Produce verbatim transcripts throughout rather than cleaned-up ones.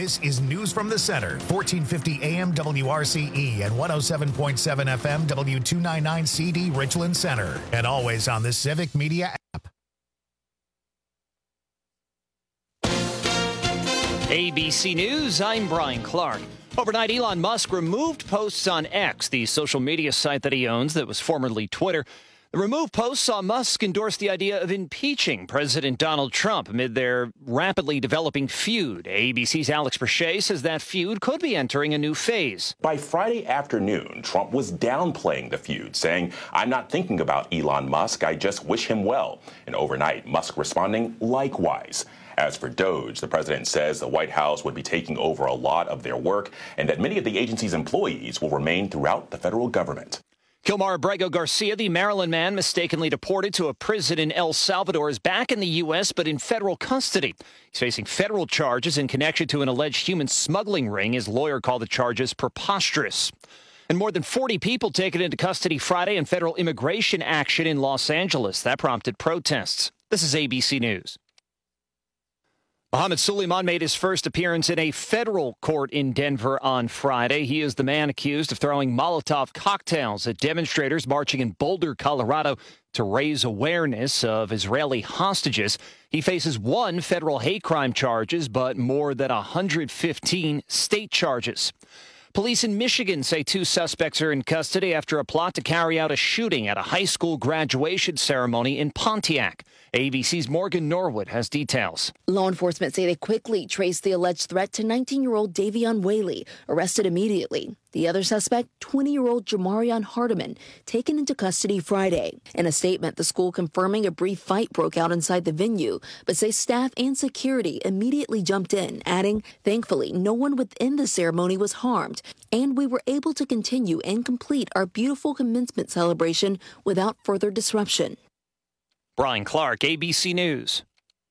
This is News from the Center, fourteen fifty A M W R C E and one oh seven point seven F M W two ninety-nine C D Richland Center. And always on the Civic Media app. A B C News, I'm Brian Clark. Overnight, Elon Musk removed posts on X, the social media site that he owns that was formerly Twitter. The removed posts saw Musk endorse the idea of impeaching President Donald Trump amid their rapidly developing feud. A B C's Alex Brachet says that feud could be entering a new phase. By Friday afternoon, Trump was downplaying the feud, saying, "I'm not thinking about Elon Musk, I just wish him well." And overnight, Musk responding likewise. As for Doge, the president says the White House would be taking over a lot of their work and that many of the agency's employees will remain throughout the federal government. Kilmar Abrego Garcia, the Maryland man mistakenly deported to a prison in El Salvador, is back in the U S but in federal custody. He's facing federal charges in connection to an alleged human smuggling ring. His lawyer called the charges preposterous. And more than forty people taken into custody Friday in federal immigration action in Los Angeles. That prompted protests. This is A B C News. Mohammed Suleiman made his first appearance in a federal court in Denver on Friday. He is the man accused of throwing Molotov cocktails at demonstrators marching in Boulder, Colorado, to raise awareness of Israeli hostages. He faces one federal hate crime charges, but more than one hundred fifteen state charges. Police in Michigan say two suspects are in custody after a plot to carry out a shooting at a high school graduation ceremony in Pontiac. A B C's Morgan Norwood has details. Law enforcement say they quickly traced the alleged threat to nineteen-year-old Davion Whaley, arrested immediately. The other suspect, twenty-year-old Jamarion Hardiman, taken into custody Friday. In a statement, the school confirming a brief fight broke out inside the venue, but say staff and security immediately jumped in, adding, "Thankfully, no one within the ceremony was harmed, and we were able to continue and complete our beautiful commencement celebration without further disruption." Brian Clark, A B C News.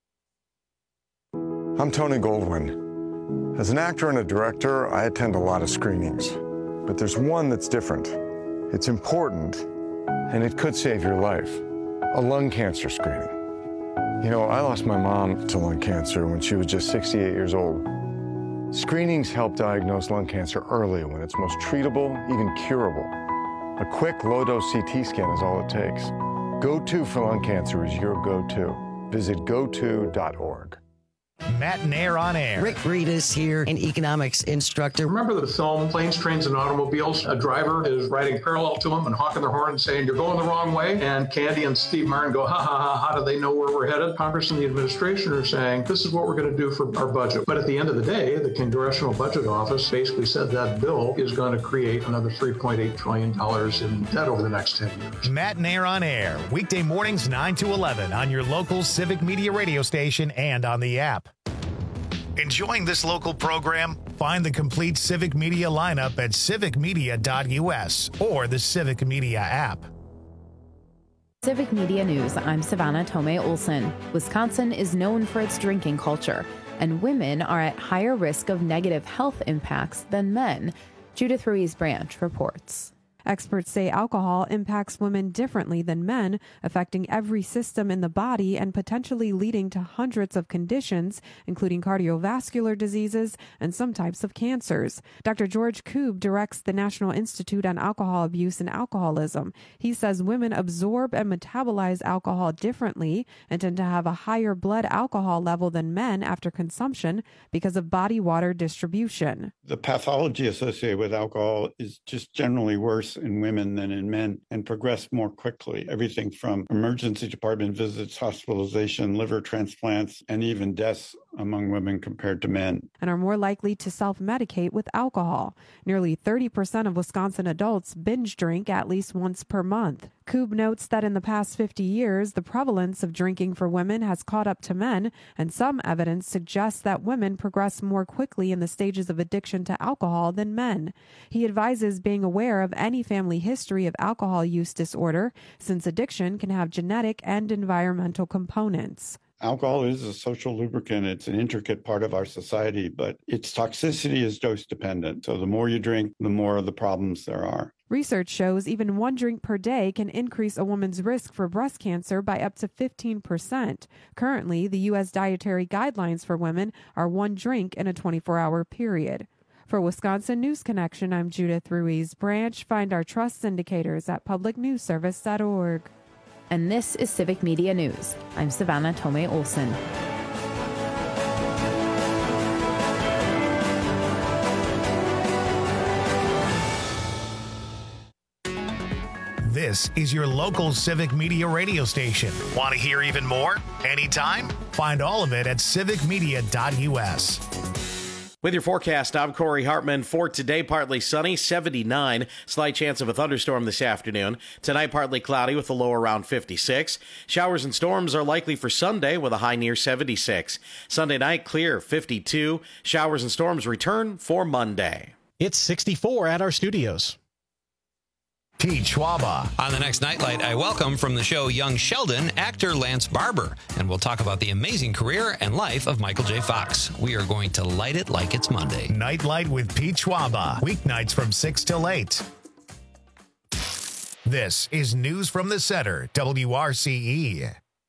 I'm Tony Goldwyn. As an actor and a director, I attend a lot of screenings. But there's one that's different. It's important, and it could save your life. A lung cancer screening. You know, I lost my mom to lung cancer when she was just sixty-eight years old. Screenings help diagnose lung cancer early when it's most treatable, even curable. A quick, low-dose C T scan is all it takes. Go to for lung cancer is your go-to. Visit go to dot org. Matt Nair on air. Rick Reed is here, an economics instructor. Remember the film Planes, Trains, and Automobiles? A driver is riding parallel to him and honking their horn and saying, "You're going the wrong way." And Candy and Steve Martin go, ha, ha, ha, how do they know where we're headed? Congress and the administration are saying, this is what we're going to do for our budget. But at the end of the day, the Congressional Budget Office basically said that bill is going to create another three point eight trillion dollars in debt over the next ten years. Matt Nair on air, weekday mornings nine to eleven on your local Civic Media radio station and on the app. Enjoying this local program? Find the complete Civic Media lineup at civic media dot U S or the Civic Media app. Civic Media News, I'm Savannah Tomei Olson. Wisconsin is known for its drinking culture, and women are at higher risk of negative health impacts than men. Judith Ruiz Branch reports. Experts say alcohol impacts women differently than men, affecting every system in the body and potentially leading to hundreds of conditions, including cardiovascular diseases and some types of cancers. Doctor George Koob directs the National Institute on Alcohol Abuse and Alcoholism. He says women absorb and metabolize alcohol differently and tend to have a higher blood alcohol level than men after consumption because of body water distribution. The pathology associated with alcohol is just generally worse in women than in men and progress more quickly. Everything from emergency department visits, hospitalization, liver transplants, and even deaths among women compared to men. And are more likely to self-medicate with alcohol. Nearly thirty percent of Wisconsin adults binge drink at least once per month. Koob notes that in the past fifty years, the prevalence of drinking for women has caught up to men, and some evidence suggests that women progress more quickly in the stages of addiction to alcohol than men. He advises being aware of any family history of alcohol use disorder, since addiction can have genetic and environmental components. Alcohol is a social lubricant. It's an intricate part of our society, but its toxicity is dose dependent. So the more you drink, the more of the problems there are. Research shows even one drink per day can increase a woman's risk for breast cancer by up to fifteen percent. Currently, the U S dietary guidelines for women are one drink in a twenty-four hour period. For Wisconsin News Connection, I'm Judith Ruiz Branch. Find our trust indicators at public news service dot org. And this is Civic Media News. I'm Savannah Tomei Olson. This is your local Civic Media radio station. Want to hear even more? Anytime? Find all of it at civic media dot u s. With your forecast, I'm Corey Hartman. For today, partly sunny, seventy-nine. Slight chance of a thunderstorm this afternoon. Tonight, partly cloudy with a low around fifty-six. Showers and storms are likely for Sunday with a high near seventy-six. Sunday night, clear, fifty-two. Showers and storms return for Monday. It's sixty-four at our studios. Pete Schwaba. On the next Nightlight, I welcome from the show Young Sheldon, actor Lance Barber, and we'll talk about the amazing career and life of Michael J. Fox. We are going to light it like it's Monday. Nightlight with Pete Schwaba, weeknights from six till eight. This is News from the Center, W R C E.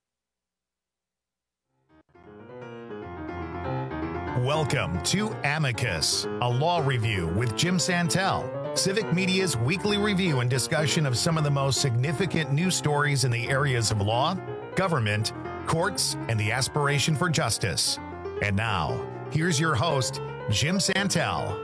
Welcome to Amicus, a law review with Jim Santel. Civic Media's weekly review and discussion of some of the most significant news stories in the areas of law, government, courts, and the aspiration for justice. And now, here's your host, Jim Santel.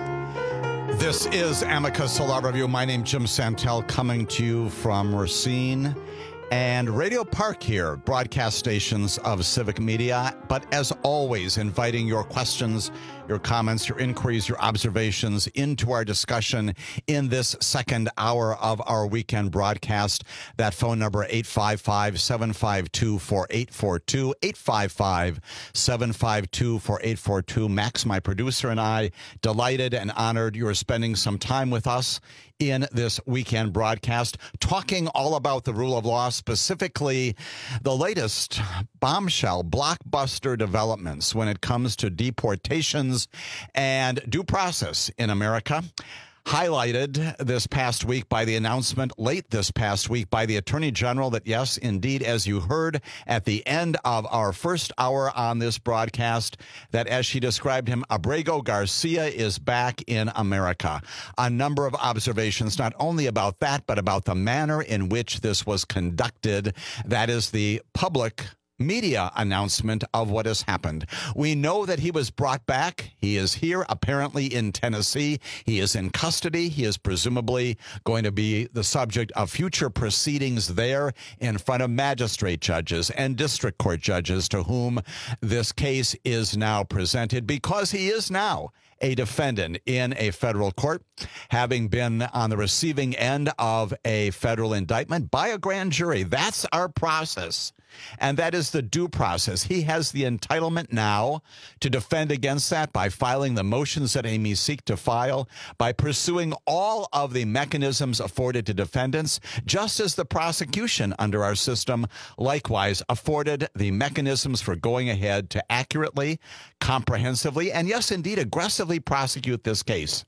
This is Amicus, a law review. My name's Jim Santel, coming to you from Racine and Radio Park here, broadcast stations of Civic Media. But as always, inviting your questions, your comments, your inquiries, your observations into our discussion in this second hour of our weekend broadcast. That phone number, eight five five, seven five two, four eight four two, eight five five, seven five two, four eight four two. Max, my producer, and I, delighted and honored you are spending some time with us in this weekend broadcast, talking all about the rule of law, specifically the latest bombshell, blockbuster developments when it comes to deportations and due process in America. Highlighted this past week by the announcement late this past week by the Attorney General that, yes, indeed, as you heard at the end of our first hour on this broadcast, that as she described him, Abrego Garcia is back in America. A number of observations, not only about that, but about the manner in which this was conducted. That is the public media announcement of what has happened. We know that he was brought back. He is here, apparently in Tennessee. He is in custody. He is presumably going to be the subject of future proceedings there in front of magistrate judges and district court judges to whom this case is now presented, because he is now a defendant in a federal court, having been on the receiving end of a federal indictment by a grand jury. That's our process. And that is the due process. He has the entitlement now to defend against that by filing the motions that he may seek to file, by pursuing all of the mechanisms afforded to defendants, just as the prosecution under our system likewise afforded the mechanisms for going ahead to accurately, comprehensively, and yes, indeed, aggressively prosecute this case.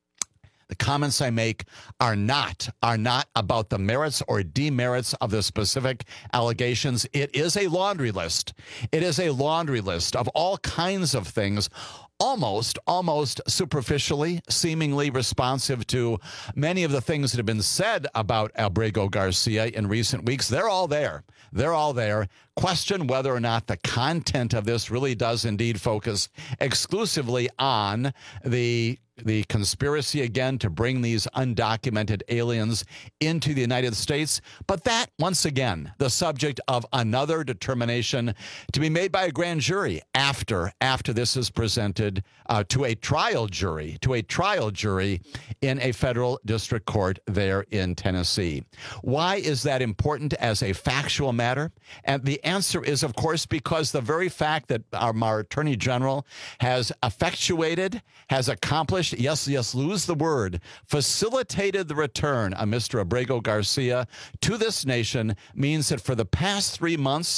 The comments I make are not, are not about the merits or demerits of the specific allegations. It is a laundry list. It is a laundry list of all kinds of things, almost, almost superficially, seemingly responsive to many of the things that have been said about Abrego Garcia in recent weeks. They're all there. They're all there. Question whether or not the content of this really does indeed focus exclusively on the the conspiracy, again, to bring these undocumented aliens into the United States. But that, once again, the subject of another determination to be made by a grand jury after, after this is presented uh, to a trial jury, to a trial jury in a federal district court there in Tennessee. Why is that important as a factual matter? And the answer is, of course, because the very fact that our, our Attorney General has effectuated, has accomplished, yes, yes, lose the word, facilitated the return of Mister Abrego Garcia to this nation means that for the past three months,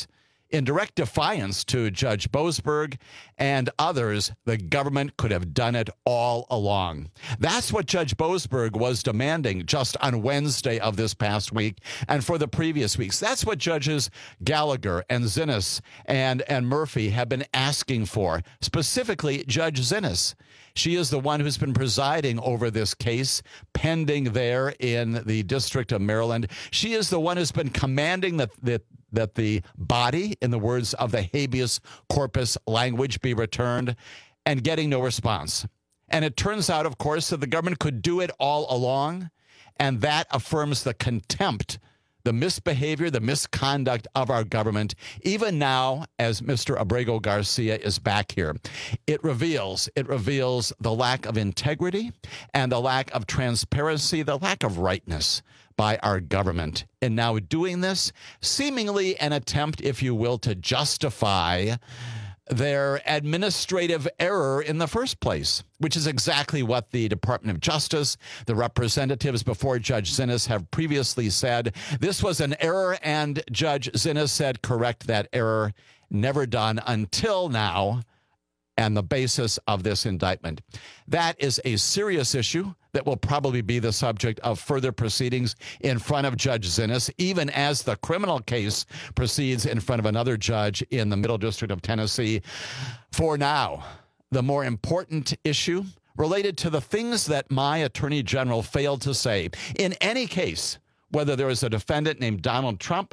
in direct defiance to Judge Boasberg and others, the government could have done it all along. That's what Judge Boasberg was demanding just on Wednesday of this past week and for the previous weeks. That's what Judges Gallagher and Zinnes and, and Murphy have been asking for, specifically Judge Zinnes. She is the one who's been presiding over this case pending there in the District of Maryland. She is the one who's been commanding that the that the body, in the words of the habeas corpus language, be returned, and getting no response. And it turns out, of course, that the government could do it all along, and that affirms the contempt, the misbehavior, the misconduct of our government, even now as Mister Abrego Garcia is back here. It reveals, it reveals the lack of integrity and the lack of transparency, the lack of rightness by our government. And now doing this, seemingly an attempt, if you will, to justify their administrative error in the first place, which is exactly what the Department of Justice, the representatives before Judge Zinnes have previously said. This was an error, and Judge Zinnes said, correct that error, never done until now, and the basis of this indictment. That is a serious issue that will probably be the subject of further proceedings in front of Judge Zinnes, even as the criminal case proceeds in front of another judge in the Middle District of Tennessee. For now, the more important issue related to the things that my Attorney General failed to say. In any case, whether there is a defendant named Donald Trump,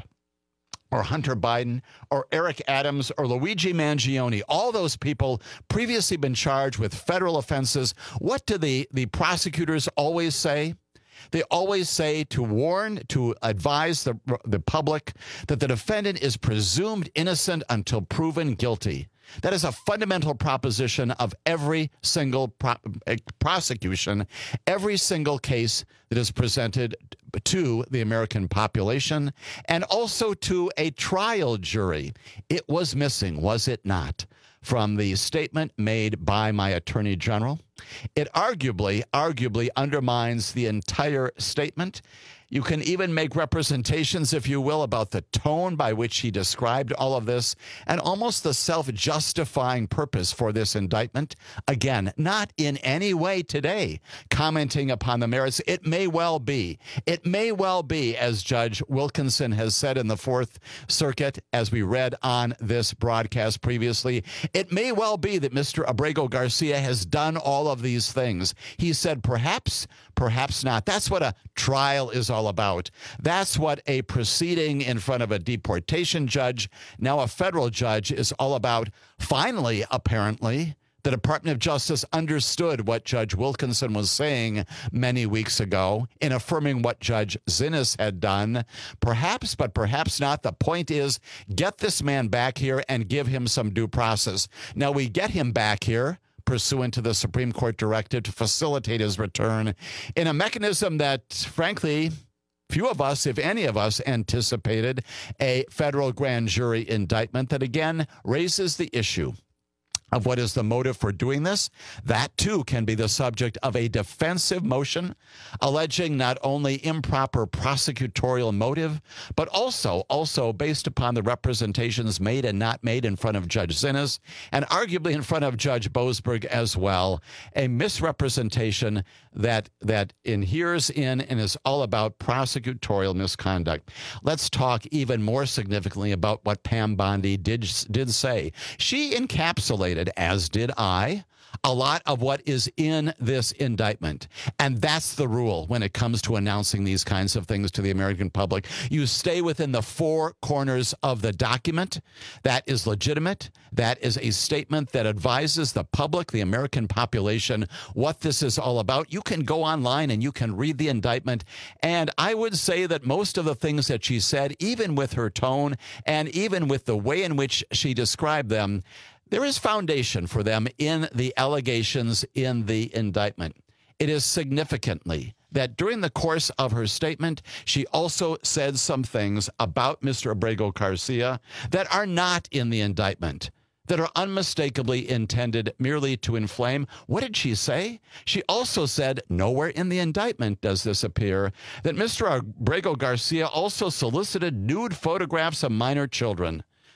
or Hunter Biden, or Eric Adams, or Luigi Mangione, all those people previously been charged with federal offenses. What do the, the prosecutors always say? They always say to warn, to advise the, the public that the defendant is presumed innocent until proven guilty. That is a fundamental proposition of every single pro- prosecution, every single case that is presented to the American population and also to a trial jury. It was missing, was it not, from the statement made by my Attorney General? It arguably, arguably undermines the entire statement. You can even make representations, if you will, about the tone by which he described all of this and almost the self-justifying purpose for this indictment. Again, not in any way today commenting upon the merits. It may well be. It may well be, as Judge Wilkinson has said in the Fourth Circuit, as we read on this broadcast previously, it may well be that Mister Abrego Garcia has done all of these things. He said perhaps, perhaps not. That's what a trial is all about. That's what a proceeding in front of a deportation judge, now a federal judge, is all about. Finally, apparently, the Department of Justice understood what Judge Wilkinson was saying many weeks ago in affirming what Judge Zinnes had done. Perhaps, but perhaps not. The point is, get this man back here and give him some due process. Now, we get him back here pursuant to the Supreme Court directive to facilitate his return in a mechanism that, frankly, few of us, if any of us, anticipated, a federal grand jury indictment that again raises the issue of what is the motive for doing this. That, too, can be the subject of a defensive motion alleging not only improper prosecutorial motive, but also, also based upon the representations made and not made in front of Judge Zinnes and arguably in front of Judge Boasberg as well, a misrepresentation that, that adheres in and is all about prosecutorial misconduct. Let's talk even more significantly about what Pam Bondi did, did say. She encapsulated, as did I, a lot of what is in this indictment. And that's the rule when it comes to announcing these kinds of things to the American public. You stay within the four corners of the document. That is legitimate. That is a statement that advises the public, the American population, what this is all about. You can go online and you can read the indictment. And I would say that most of the things that she said, even with her tone and even with the way in which she described them, there is foundation for them in the allegations in the indictment. It is significantly that during the course of her statement, she also said some things about Mister Abrego Garcia that are not in the indictment, that are unmistakably intended merely to inflame. What did she say? She also said, nowhere in the indictment does this appear, that Mister Abrego Garcia also solicited nude photographs of minor children.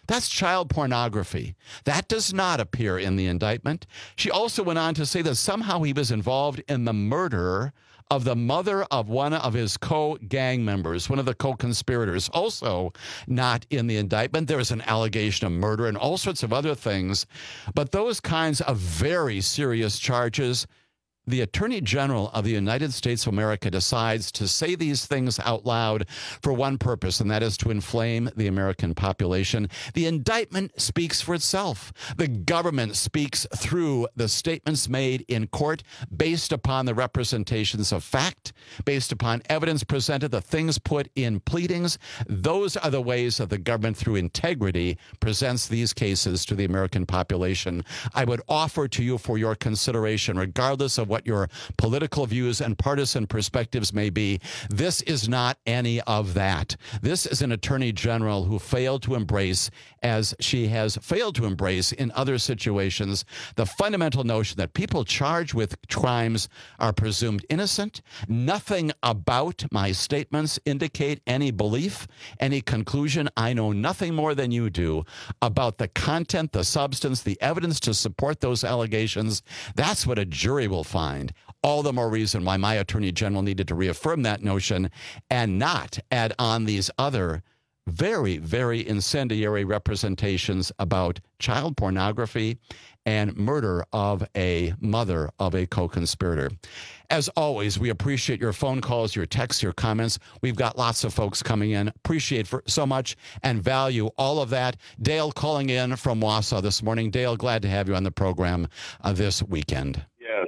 That's child pornography. That does not appear in the indictment. She also went on to say that somehow he was involved in the murder of the mother of one of his co-gang members, one of the co-conspirators, also not in the indictment. There is an allegation of murder and all sorts of other things. But those kinds of very serious charges, the Attorney General of the United States of America decides to say these things out loud for one purpose, and that is to inflame the American population. The indictment speaks for itself. The government speaks through the statements made in court based upon the representations of fact, based upon evidence presented, the things put in pleadings. Those are the ways that the government, through integrity, presents these cases to the American population. I would offer to you for your consideration, regardless of what your political views and partisan perspectives may be, this is not any of that. This is an attorney general who failed to embrace, as she has failed to embrace in other situations, the fundamental notion that people charged with crimes are presumed innocent. Nothing about my statements indicate any belief, any conclusion. I know nothing more than you do about the content, the substance, the evidence to support those allegations. That's what a jury will find. All the more reason why my attorney general needed to reaffirm that notion and not add on these other very, very incendiary representations about child pornography and murder of a mother of a co-conspirator. As always, we appreciate your phone calls, your texts, your comments. We've got lots of folks coming in. Appreciate for so much and value all of that. Dale calling in from Wausau this morning. Dale, glad to have you on the program uh, this weekend. Yes.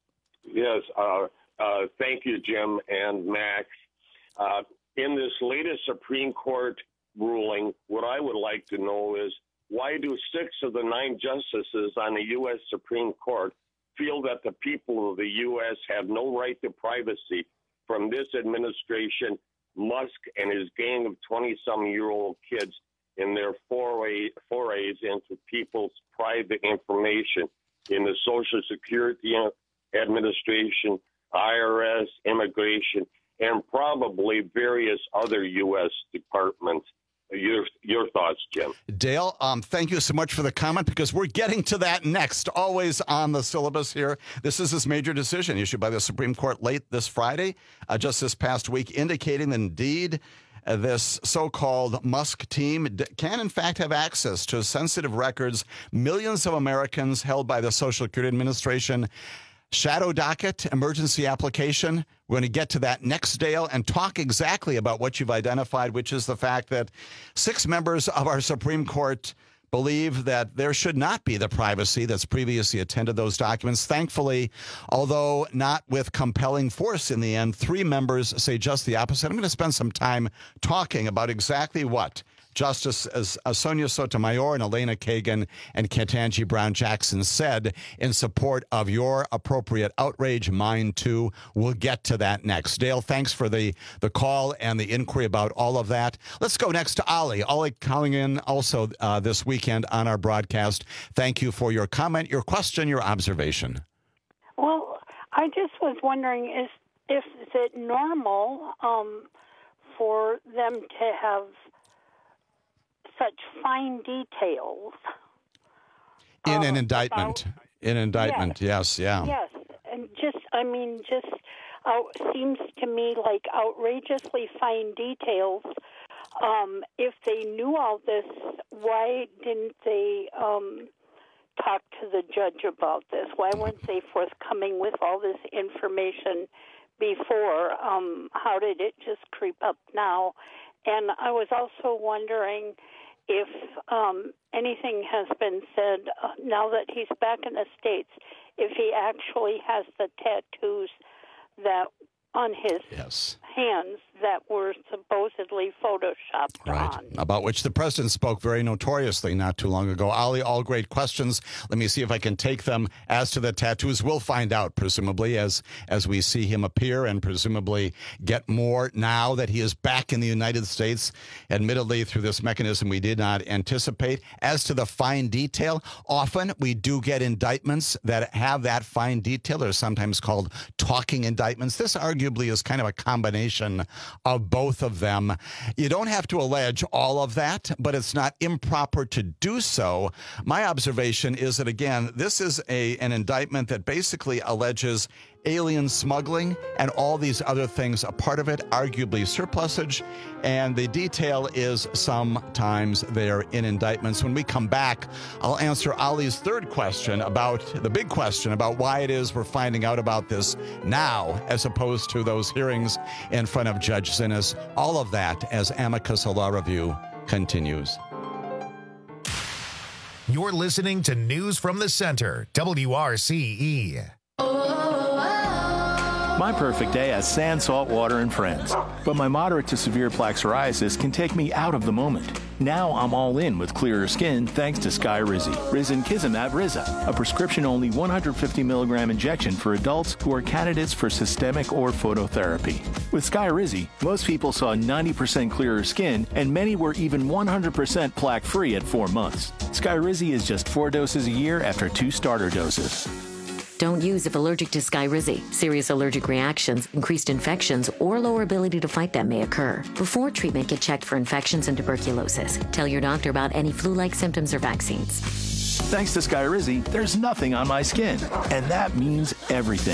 Yes. Uh, uh, thank you, Jim and Max. Uh, in this latest Supreme Court ruling, what I would like to know is, why do six of the nine justices on the U S Supreme Court feel that the people of the U S have no right to privacy from this administration, Musk and his gang of twenty-some-year-old kids in their foray, forays into people's private information in the Social Security Administration, I R S, immigration, and probably various other U S departments? Your your thoughts, Jim. Dale, um, thank you so much for the comment, because we're getting to that next, always on the syllabus here. This is this major decision issued by the Supreme Court late this Friday, uh, just this past week, indicating that indeed uh, this so-called Musk team d- can, in fact, have access to sensitive records, millions of Americans held by the Social Security Administration. Shadow docket, emergency application. We're going to get to that next, Dale, and talk exactly about what you've identified, which is the fact that six members of our Supreme Court believe that there should not be the privacy that's previously attended those documents. Thankfully, although not with compelling force in the end, three members say just the opposite. I'm going to spend some time talking about exactly what Justice Sonia Sotomayor and Elena Kagan and Ketanji Brown Jackson said in support of your appropriate outrage, mine too. We'll get to that next. Dale, thanks for the, the call and the inquiry about all of that. Let's go next to Ollie. Ollie calling in also uh, this weekend on our broadcast. Thank you for your comment, your question, your observation. Well, I just was wondering, is, if, is it normal um, for them to have such fine details in an um, indictment. About, in an indictment, yes, yes, yeah. Yes, and just, I mean, just uh, seems to me like outrageously fine details. Um, if they knew all this, why didn't they um, talk to the judge about this? Why weren't they forthcoming with all this information before? Um, how did it just creep up now? And I was also wondering if um, anything has been said uh, now that he's back in the States, if he actually has the tattoos that on his yes. hands that were supposedly photoshopped right. on. About which the president spoke very notoriously not too long ago. Ali, all great questions. Let me see if I can take them. As to the tattoos, we'll find out, presumably, as as we see him appear and presumably get more now that he is back in the United States, admittedly through this mechanism we did not anticipate. As to the fine detail, often we do get indictments that have that fine detail. They're sometimes called talking indictments. This arguably is kind of a combination of both of them. You don't have to allege all of that, but it's not improper to do so. My observation is that, again, this is a an indictment that basically alleges alien smuggling and all these other things, a part of it, arguably surplusage, and the detail is sometimes there in indictments. When we come back, I'll answer Ali's third question about the big question about why it is we're finding out about this now as opposed to those hearings in front of Judge Zinnes. All of that as Amicus Law Review continues. You're listening to News from the Center, W R C E. My perfect day has sand, salt water, and friends. But my moderate to severe plaque psoriasis can take me out of the moment. Now I'm all in with clearer skin thanks to Skyrizi. Risankizumab Riza, a prescription-only one hundred fifty milligram injection for adults who are candidates for systemic or phototherapy. With Skyrizi, most people saw ninety percent clearer skin, and many were even one hundred percent plaque-free at four months. Skyrizi is just four doses a year after two starter doses. Don't use if allergic to Skyrizi. Serious allergic reactions, increased infections, or lower ability to fight them may occur. Before treatment, get checked for infections and tuberculosis. Tell your doctor about any flu-like symptoms or vaccines. Thanks to Skyrizi, there's nothing on my skin, and that means everything.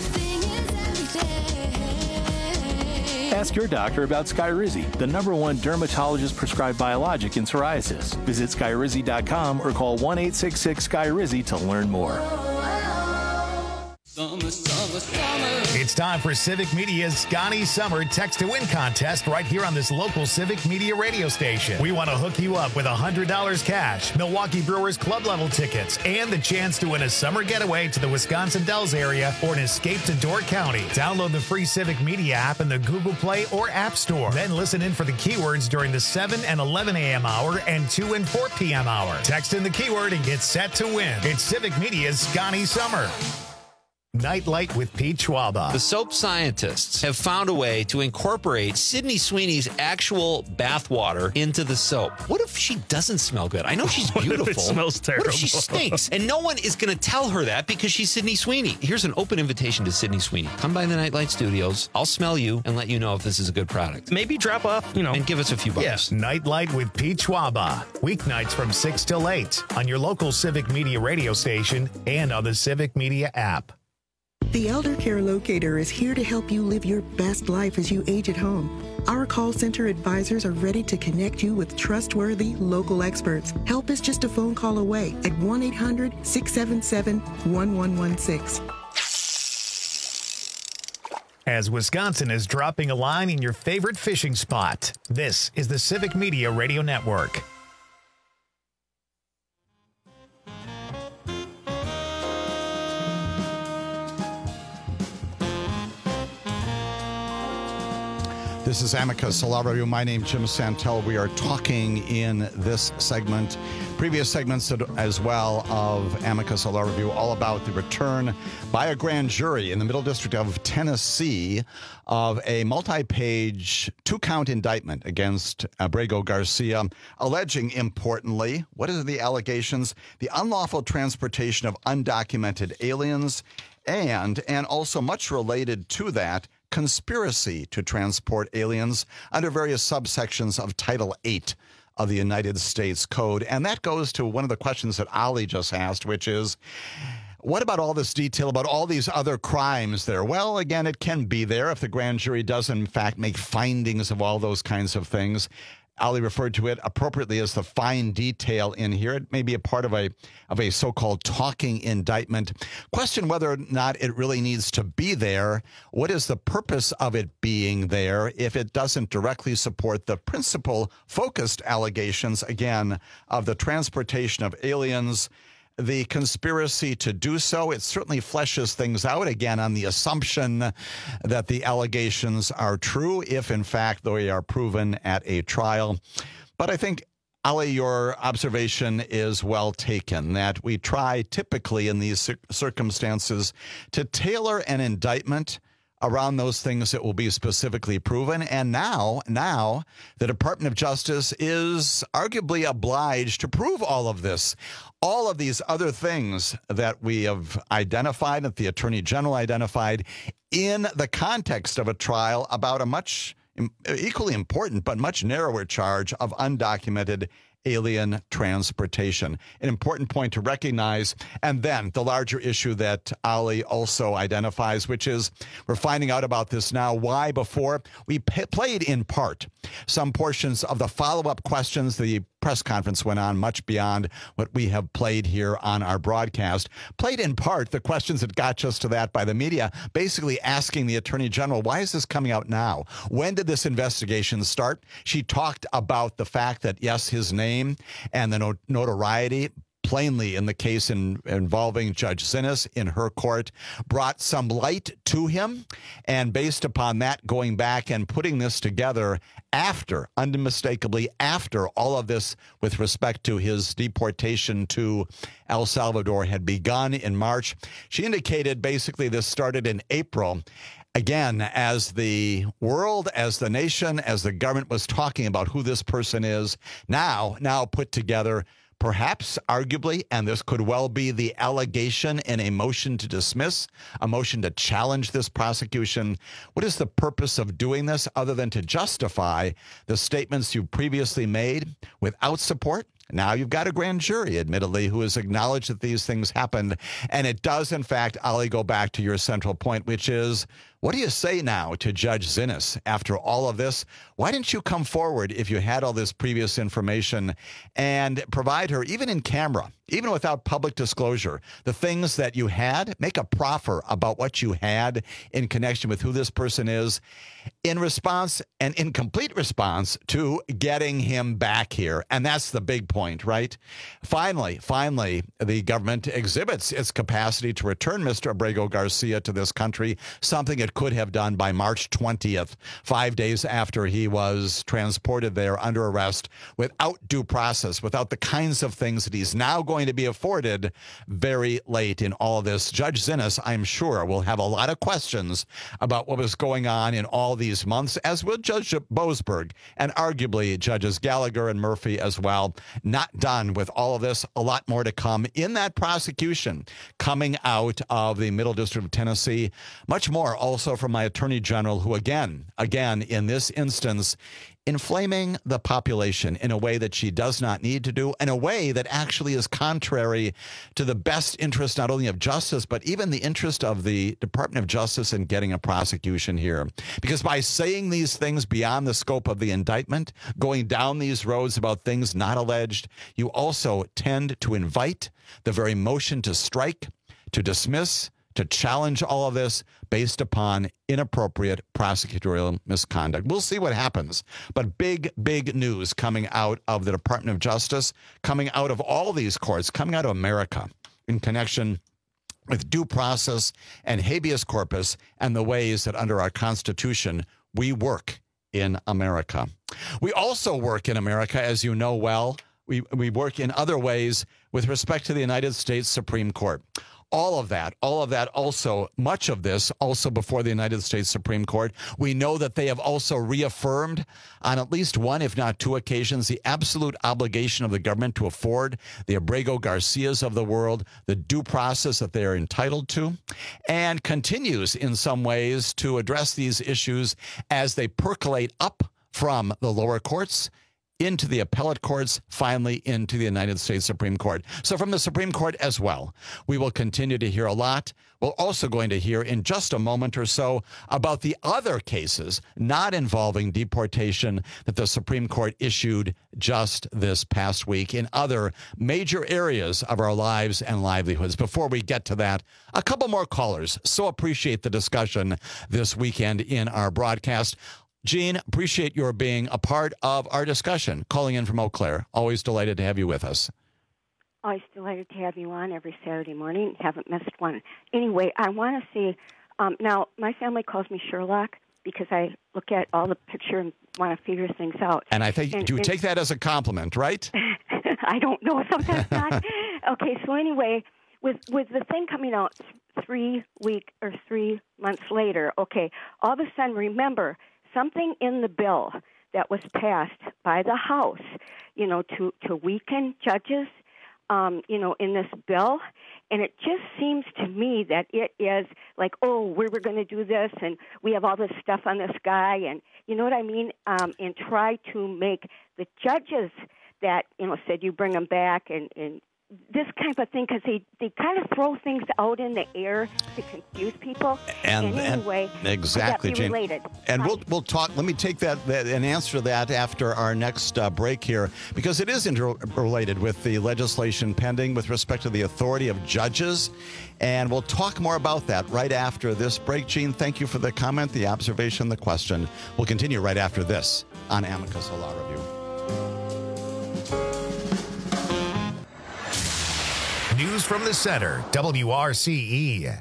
Ask your doctor about Skyrizi, the number one dermatologist-prescribed biologic in psoriasis. Visit Skyrizi dot com or call one eight six six Skyrizi to learn more. Summer, summer, summer. It's time for Civic Media's Scotty Summer Text to Win contest right here on this local Civic Media radio station. We want to hook you up with one hundred dollars cash, Milwaukee Brewers club level tickets, and the chance to win a summer getaway to the Wisconsin Dells area or an escape to Door County. Download the free Civic Media app in the Google Play or App Store. Then listen in for the keywords during the seven and eleven a.m. hour and two and four p.m. hour. Text in the keyword and get set to win. It's Civic Media's Scotty Summer. Nightlight with Pete Schwaba. The soap scientists have found a way to incorporate Sydney Sweeney's actual bath water into the soap. What if she doesn't smell good? I know she's beautiful. What if it smells terrible? What if she stinks? And no one is going to tell her that because she's Sydney Sweeney. Here's an open invitation to Sydney Sweeney. Come by the Nightlight Studios. I'll smell you and let you know if this is a good product. Maybe drop off, you know. And give us a few bucks. Yes. Nightlight with Pete Schwaba. Weeknights from six till eight on your local Civic Media radio station and on the Civic Media app. The Elder Care Locator is here to help you live your best life as you age at home. Our call center advisors are ready to connect you with trustworthy local experts. Help is just a phone call away at one eight hundred six seven seven one one one six. As Wisconsin is dropping a line in your favorite fishing spot, this is the Civic Media Radio Network. This is Amicus Law Review. My name is Jim Santel. We are talking in this segment, previous segments as well of Amicus Law Review, all about the return by a grand jury in the Middle District of Tennessee of a multi-page two-count indictment against Abrego Garcia, alleging, importantly, what are the allegations? The unlawful transportation of undocumented aliens and, and also much related to that, conspiracy to transport aliens under various subsections of Title eight of the United States Code. And that goes to one of the questions that Ali just asked, which is, what about all this detail about all these other crimes there? Well, again, it can be there if the grand jury does, in fact, make findings of all those kinds of things. Ali referred to it appropriately as the fine detail in here. It may be a part of a of a so-called talking indictment. Question whether or not it really needs to be there. What is the purpose of it being there if it doesn't directly support the principal focused allegations, again, of the transportation of aliens, the conspiracy to do so? It certainly fleshes things out, again, on the assumption that the allegations are true, if in fact they are proven at a trial. But I think, Ali, your observation is well taken, that we try typically in these circumstances to tailor an indictment around those things that will be specifically proven. And now, now the Department of Justice is arguably obliged to prove all of this. All of these other things that we have identified, that the Attorney General identified in the context of a trial about a much equally important but much narrower charge of undocumented alien transportation. An important point to recognize. And then the larger issue that Ali also identifies, which is we're finding out about this now. Why before? We p- played in part some portions of the follow-up questions. The press conference went on much beyond what we have played here on our broadcast. Played in part the questions that got us to that by the media, basically asking the Attorney General, why is this coming out now? When did this investigation start? She talked about the fact that, yes, his name and the not- notoriety plainly in the case in, involving Judge Zinnes in her court brought some light to him. And based upon that, going back and putting this together after, unmistakably after all of this with respect to his deportation to El Salvador had begun in March, she indicated basically this started in April. Again, as the world, as the nation, as the government was talking about who this person is, now, now put together, perhaps, arguably, and this could well be the allegation in a motion to dismiss, a motion to challenge this prosecution. What is the purpose of doing this other than to justify the statements you previously made without support? Now you've got a grand jury, admittedly, who has acknowledged that these things happened. And it does, in fact, Ali, go back to your central point, which is, what do you say now to Judge Zinnes after all of this? Why didn't you come forward if you had all this previous information and provide her, even in camera, even without public disclosure, the things that you had? Make a proffer about what you had in connection with who this person is in response and in complete response to getting him back here. And that's the big point, right? Finally, finally, the government exhibits its capacity to return Mister Abrego Garcia to this country, something it could have done by March twentieth, five days after he was transported there under arrest, without due process, without the kinds of things that he's now going to be afforded very late in all this. Judge Zinnes, I'm sure, will have a lot of questions about what was going on in all these months, as will Judge Boasberg and arguably Judges Gallagher and Murphy as well. Not done with all of this. A lot more to come in that prosecution coming out of the Middle District of Tennessee. Much more also from my Attorney General, who again, again, in this instance, inflaming the population in a way that she does not need to do, in a way that actually is contrary to the best interest not only of justice, but even the interest of the Department of Justice in getting a prosecution here. Because by saying these things beyond the scope of the indictment, going down these roads about things not alleged, you also tend to invite the very motion to strike, to dismiss, to challenge all of this based upon inappropriate prosecutorial misconduct. We'll see what happens. But big, big news coming out of the Department of Justice, coming out of all these courts, coming out of America in connection with due process and habeas corpus and the ways that under our Constitution we work in America. We also work in America, as you know well. We, we work in other ways with respect to the United States Supreme Court. All of that, all of that also, much of this also before the United States Supreme Court. We know that they have also reaffirmed on at least one, if not two occasions, the absolute obligation of the government to afford the Abrego Garcias of the world the due process that they are entitled to, and continues in some ways to address these issues as they percolate up from the lower courts into the appellate courts, finally into the United States Supreme Court. So from the Supreme Court as well, we will continue to hear a lot. We're also going to hear in just a moment or so about the other cases not involving deportation that the Supreme Court issued just this past week in other major areas of our lives and livelihoods. Before we get to that, a couple more callers. So appreciate the discussion this weekend in our broadcast. Gene, appreciate your being a part of our discussion. Calling in from Eau Claire. Always delighted to have you with us. Always delighted to have you on every Saturday morning. Haven't missed one. Anyway, I want to see, um, now, my family calls me Sherlock because I look at all the picture and want to figure things out. And I think, and, do you and, take that as a compliment, right? I don't know, sometimes not. Okay, so anyway, with, with the thing coming out three week or three months later, okay, all of a sudden, remember, something in the bill that was passed by the House, you know, to, to weaken judges, um, you know, in this bill. And it just seems to me that it is like, oh, we were going to do this, and we have all this stuff on this guy, and you know what I mean? Um, and try to make the judges that, you know, said you bring them back and, and this kind of thing, because they, they kind of throw things out in the air to confuse people. And, and anyway, and exactly, Jane. Related. And we'll we'll talk. Let me take that, that and answer that after our next uh, break here, because it is interrelated with the legislation pending with respect to the authority of judges. And we'll talk more about that right after this break. Gene, thank you for the comment, the observation, the question. We'll continue right after this on Amicus Law Review. News from the center, W R C E.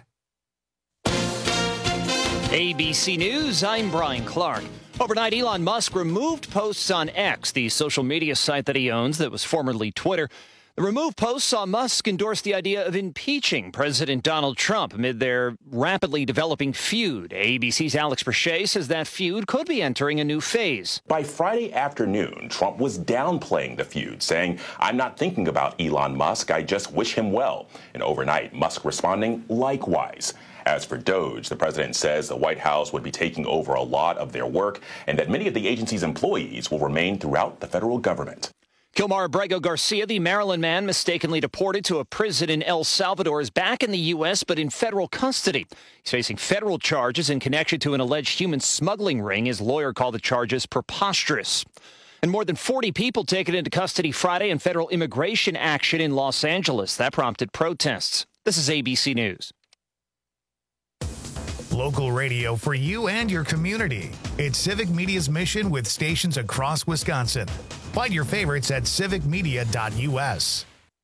A B C News, I'm Brian Clark. Overnight, Elon Musk removed posts on X, the social media site that he owns that was formerly Twitter. The removed posts saw Musk endorse the idea of impeaching President Donald Trump amid their rapidly developing feud. A B C's Alex Brachet says that feud could be entering a new phase. By Friday afternoon, Trump was downplaying the feud, saying, "I'm not thinking about Elon Musk, I just wish him well." And overnight, Musk responding likewise. As for Doge, the president says the White House would be taking over a lot of their work and that many of the agency's employees will remain throughout the federal government. Kilmar Abrego Garcia, the Maryland man mistakenly deported to a prison in El Salvador, is back in the U S but in federal custody. He's facing federal charges in connection to an alleged human smuggling ring. His lawyer called the charges preposterous. And more than forty people taken into custody Friday in federal immigration action in Los Angeles. That prompted protests. This is A B C News. Local radio for you and your community. It's Civic Media's mission with stations across Wisconsin. Find your favorites at civic media dot U S.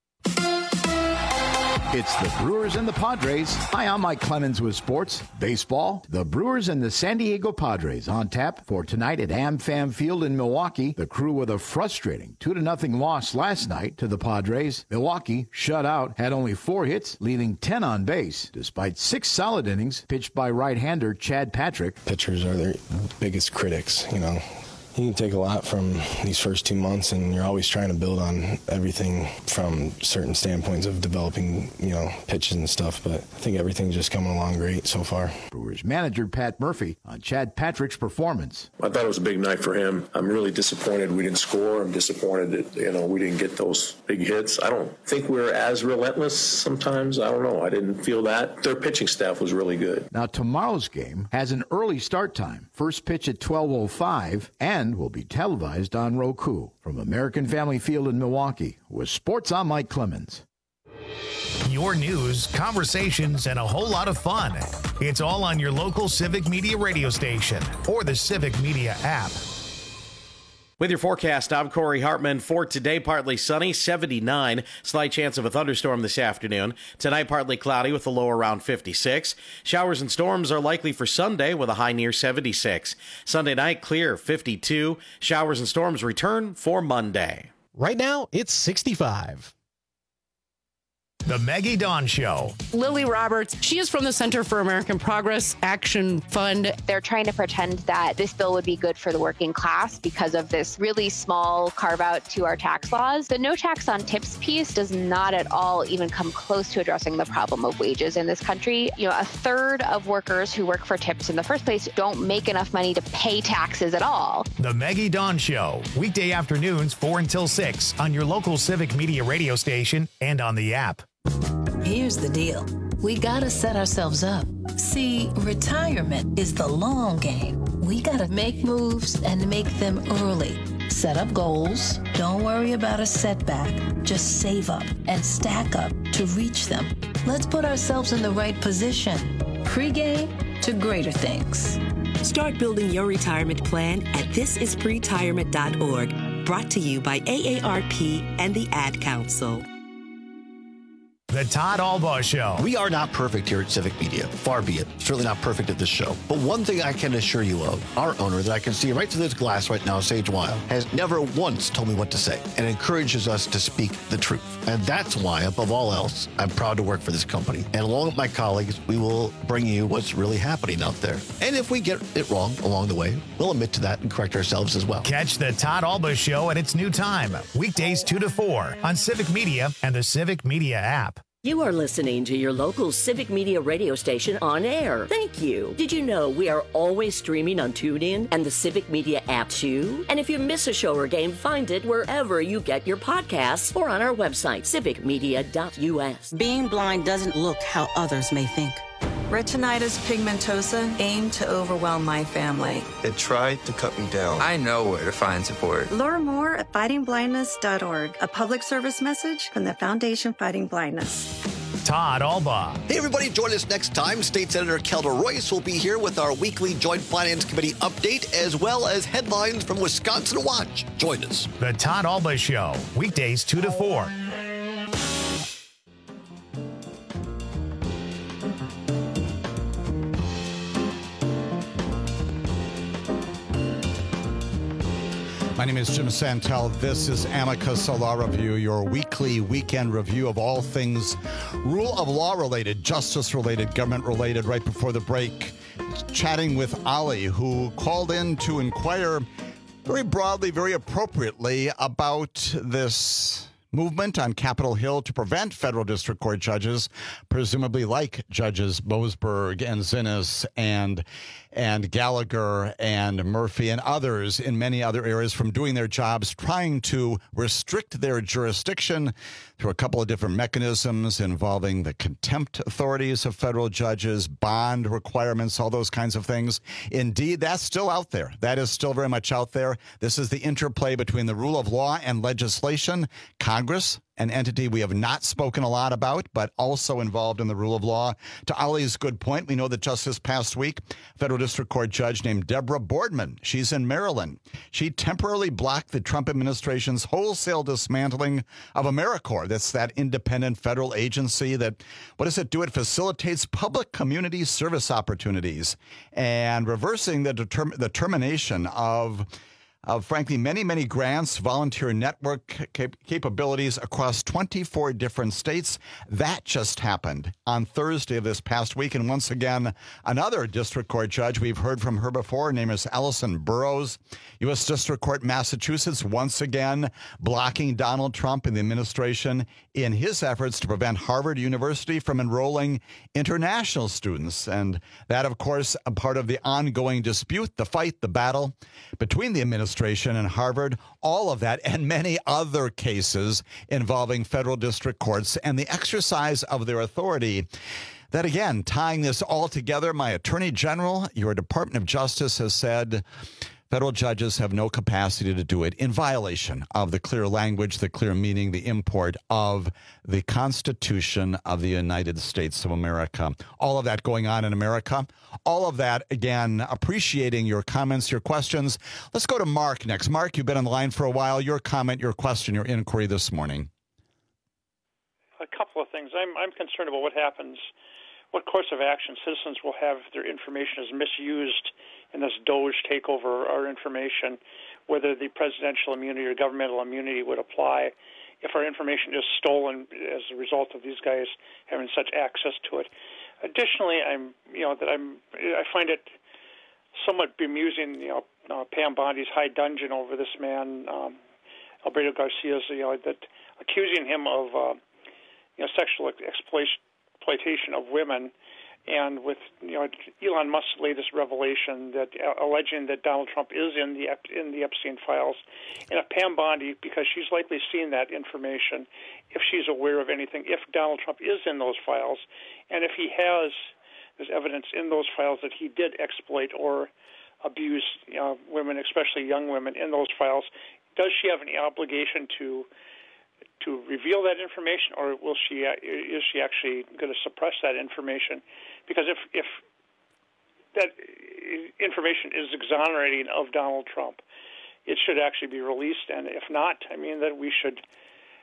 It's the Brewers and the Padres. Hi, I'm Mike Clemens with sports. Baseball, the Brewers and the San Diego Padres on tap for tonight at AmFam Field in Milwaukee. The Crew with a frustrating two to nothing loss last night to the Padres. Milwaukee, shut out, had only four hits, leaving ten on base, despite six solid innings pitched by right-hander Chad Patrick. Pitchers are their biggest critics, you know. You can take a lot from these first two months, and you're always trying to build on everything from certain standpoints of developing, you know, pitches and stuff. But I think everything's just coming along great so far. Brewers manager Pat Murphy on Chad Patrick's performance. I thought it was a big night for him. I'm really disappointed we didn't score. I'm disappointed that, you know, we didn't get those big hits. I don't think we're as relentless sometimes. I don't know. I didn't feel that. Their pitching staff was really good. Now, tomorrow's game has an early start time. First pitch at twelve oh five and will be televised on Roku. From American Family Field in Milwaukee, with sports, I'm Mike Clemens. Your news, conversations, and a whole lot of fun. It's all on your local Civic Media radio station or the Civic Media app. With your forecast, I'm Corey Hartman. For today, partly sunny, seventy-nine. Slight chance of a thunderstorm this afternoon. Tonight, partly cloudy with a low around fifty-six. Showers and storms are likely for Sunday with a high near seventy-six. Sunday night, clear, fifty-two. Showers and storms return for Monday. Right now, it's sixty-five. The Maggie Dawn Show. Lily Roberts, she is from the Center for American Progress Action Fund. They're trying to pretend that this bill would be good for the working class because of this really small carve out to our tax laws. The no tax on tips piece does not at all even come close to addressing the problem of wages in this country. You know, a third of workers who work for tips in the first place don't make enough money to pay taxes at all. The Maggie Dawn Show, weekday afternoons four until six on your local Civic Media radio station and on the app. Here's the deal. We gotta set ourselves up. See, retirement is the long game. We gotta make moves and make them early. Set up goals. Don't worry about a setback. Just save up and stack up to reach them. Let's put ourselves in the right position. Pre-game to greater things. Start building your retirement plan at this is pretirement dot org. Brought to you by A A R P and the Ad Council. The Todd Albaugh Show. We are not perfect here at Civic Media. Far be it. Certainly not perfect at this show. But one thing I can assure you of, our owner that I can see right through this glass right now, Sage Weil, has never once told me what to say and encourages us to speak the truth. And that's why, above all else, I'm proud to work for this company. And along with my colleagues, we will bring you what's really happening out there. And if we get it wrong along the way, we'll admit to that and correct ourselves as well. Catch the Todd Albaugh Show at its new time, weekdays two to four on Civic Media and the Civic Media app. You are listening to your local Civic Media radio station on air. Thank you. Did you know we are always streaming on TuneIn and the Civic Media app too? And if you miss a show or game, find it wherever you get your podcasts or on our website, civic media dot u s. Being blind doesn't look how others may think. Retinitis pigmentosa aimed to overwhelm my family. It tried to cut me down. I know where to find support. Learn more at fighting blindness dot org, a public service message from the Foundation Fighting Blindness. Todd Albaugh. Hey, everybody, join us next time. State Senator Kelda Royce will be here with our weekly Joint Finance Committee update, as well as headlines from Wisconsin Watch. Join us. The Todd Albaugh Show, weekdays two to four. My name is Jim Santel. This is Amicus Law Review, your weekly weekend review of all things rule of law related, justice related, government related. Right before the break, chatting with Ali, who called in to inquire very broadly, very appropriately about this movement on Capitol Hill to prevent federal district court judges, presumably like Judges Boasberg and Zinnes and and Gallagher and Murphy and others in many other areas, from doing their jobs, trying to restrict their jurisdiction through a couple of different mechanisms involving the contempt authorities of federal judges, bond requirements, all those kinds of things. Indeed, that's still out there. That is still very much out there. This is the interplay between the rule of law and legislation. Congress, an entity we have not spoken a lot about, but also involved in the rule of law. To Ali's good point, we know that just this past week, federal district court judge named Deborah Boardman, she's in Maryland, she temporarily blocked the Trump administration's wholesale dismantling of AmeriCorps. That's that independent federal agency that, what does it do? It facilitates public community service opportunities and reversing the, determ- the termination of of, frankly, many, many grants, volunteer network cap- capabilities across twenty-four different states. That just happened on Thursday of this past week. And once again, another district court judge, we've heard from her before, her name is Allison Burroughs, U S District Court, Massachusetts, once again blocking Donald Trump and the administration in his efforts to prevent Harvard University from enrolling international students. And that, of course, a part of the ongoing dispute, the fight, the battle between the administration and Harvard, all of that and many other cases involving federal district courts and the exercise of their authority. That, again, tying this all together, my Attorney General, your Department of Justice has said federal judges have no capacity to do it in violation of the clear language, the clear meaning, the import of the Constitution of the United States of America. All of that going on in America. All of that, again, appreciating your comments, your questions. Let's go to Mark next. Mark, you've been on the line for a while. Your comment, your question, your inquiry this morning. A couple of things. I'm, I'm concerned about what happens, what course of action citizens will have if their information is misused in this DOJ takeover our information, whether the presidential immunity or governmental immunity would apply if our information is stolen as a result of these guys having such access to it. Additionally, I'm, you know, that I'm, I find it somewhat bemusing, you know, uh, Pam Bondi's high dudgeon over this man, um, Alberto Garcia's, you know, that accusing him of, uh, you know, sexual exploitation of women. And with, you know, Elon Musk's latest revelation that uh, alleging that Donald Trump is in the in the Epstein files, and if Pam Bondi, because she's likely seen that information, if she's aware of anything, if Donald Trump is in those files, and if he has, there's evidence in those files that he did exploit or abuse, you know, women, especially young women, in those files, does she have any obligation to to reveal that information, or will she is she actually going to suppress that information? Because if if that information is exonerating of Donald Trump, it should actually be released. And if not, I mean that we should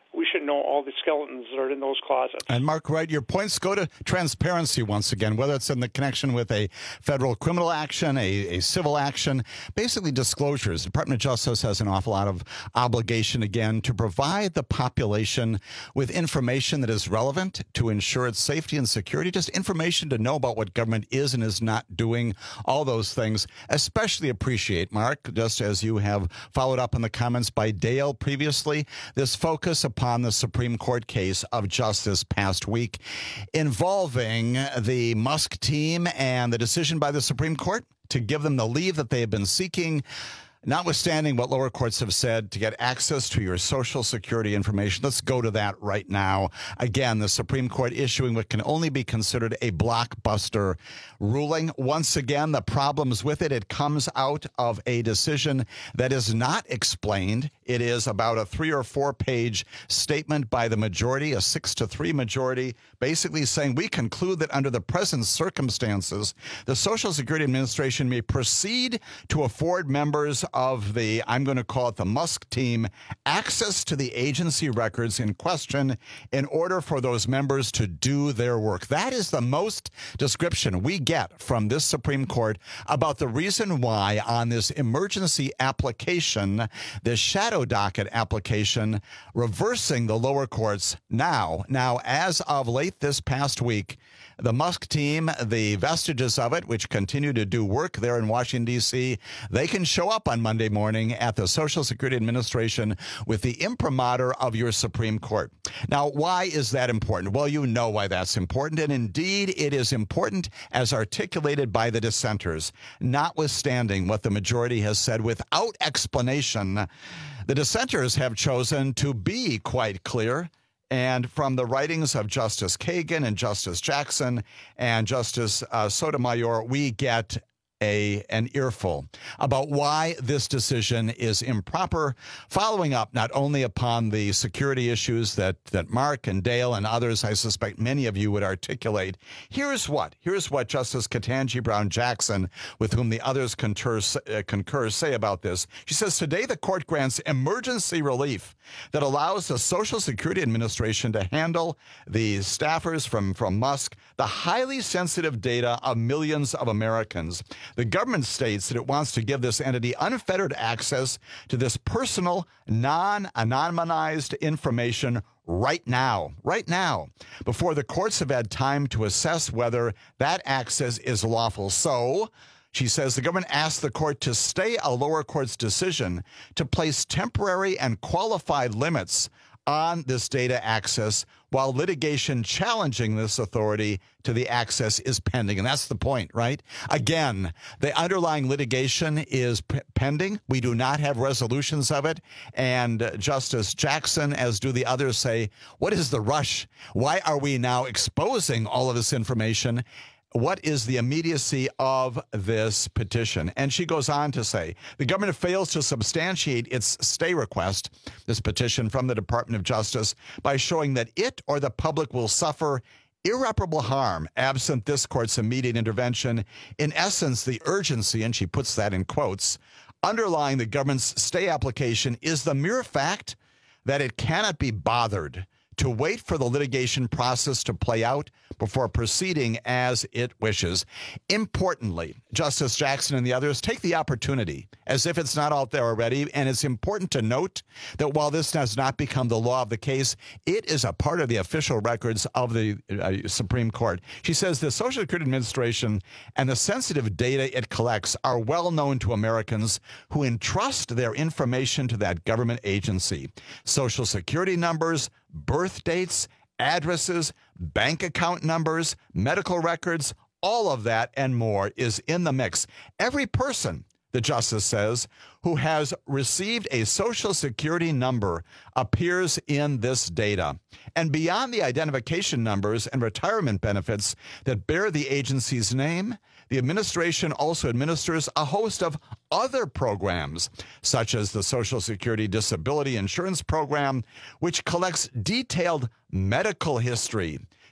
we should know all the skeletons that are in those closets. And Mark, right, your points go to transparency once again, whether it's in the connection with a federal criminal action, a, a civil action, basically disclosures. The Department of Justice has an awful lot of obligation, again, to provide the population with information that is relevant to ensure its safety and security, just information to know about what government is and is not doing, all those things. Especially appreciate, Mark, just as you have followed up on the comments by Dale previously, this focus upon the Supreme Court case of just this past week involving the Musk team and the decision by the Supreme Court to give them the leave that they have been seeking, notwithstanding what lower courts have said, to get access to your Social Security information. Let's go to that right now. Again, the Supreme Court issuing what can only be considered a blockbuster ruling. Once again, the problems with it, it comes out of a decision that is not explained. It is about a three or four page statement by the majority, a six to three majority, basically saying we conclude that under the present circumstances, the Social Security Administration may proceed to afford members of the, I'm going to call it the Musk team, access to the agency records in question in order for those members to do their work. That is the most description we get from this Supreme Court about the reason why on this emergency application, this shadow docket application, reversing the lower courts now, now as of late this past week, the Musk team, the vestiges of it, which continue to do work there in Washington, D C, they can show up on Monday morning at the Social Security Administration with the imprimatur of your Supreme Court. Now, why is that important? Well, you know why that's important, and indeed it is important as articulated by the dissenters, notwithstanding what the majority has said without explanation. The dissenters have chosen to be quite clear. And from the writings of Justice Kagan and Justice Jackson and Justice uh, Sotomayor, we get a an earful about why this decision is improper, following up not only upon the security issues that, that Mark and Dale and others, I suspect many of you would articulate. Here's what. Here's what Justice Ketanji Brown Jackson, with whom the others concur, uh, concur, say about this. She says, today the court grants emergency relief that allows the Social Security Administration to handle the staffers from, from Musk, the highly sensitive data of millions of Americans. The government states that it wants to give this entity unfettered access to this personal, non-anonymized information right now, right now, before the courts have had time to assess whether that access is lawful. So, she says the government asked the court to stay a lower court's decision to place temporary and qualified limits on this data access while litigation challenging this authority to the access is pending. And that's the point, right? Again, the underlying litigation is p- pending. We do not have resolutions of it. And Justice Jackson, as do the others, say, what is the rush? Why are we now exposing all of this information? What is the immediacy of this petition? And she goes on to say, the government fails to substantiate its stay request, this petition from the Department of Justice, by showing that it or the public will suffer irreparable harm absent this court's immediate intervention. In essence, the urgency, and she puts that in quotes, underlying the government's stay application is the mere fact that it cannot be bothered to wait for the litigation process to play out before proceeding as it wishes. Importantly, Justice Jackson and the others take the opportunity, as if it's not out there already, and it's important to note that while this has not become the law of the case, it is a part of the official records of the uh, Supreme Court. She says the Social Security Administration and the sensitive data it collects are well known to Americans who entrust their information to that government agency. Social Security numbers, birth dates, addresses, bank account numbers, medical records, all of that and more is in the mix. Every person, the justice says, who has received a Social Security number appears in this data. And beyond the identification numbers and retirement benefits that bear the agency's name, the administration also administers a host of other programs, such as the Social Security Disability Insurance Program, which collects detailed medical history